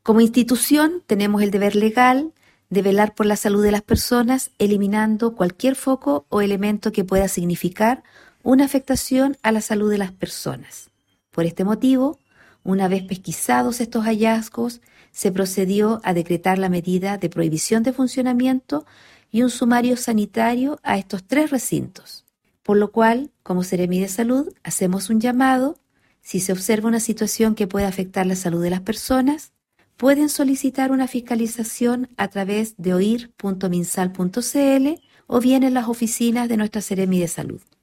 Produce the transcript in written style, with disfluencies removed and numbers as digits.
Como institución tenemos el deber legal de velar por la salud de las personas, eliminando cualquier foco o elemento que pueda significar una afectación a la salud de las personas. Por este motivo, una vez pesquisados estos hallazgos, se procedió a decretar la medida de prohibición de funcionamiento y un sumario sanitario a estos 3 recintos. Por lo cual, como Seremi de Salud, hacemos un llamado. Si se observa una situación que pueda afectar la salud de las personas, pueden solicitar una fiscalización a través de oir.minsal.cl o bien en las oficinas de nuestra Seremi de Salud.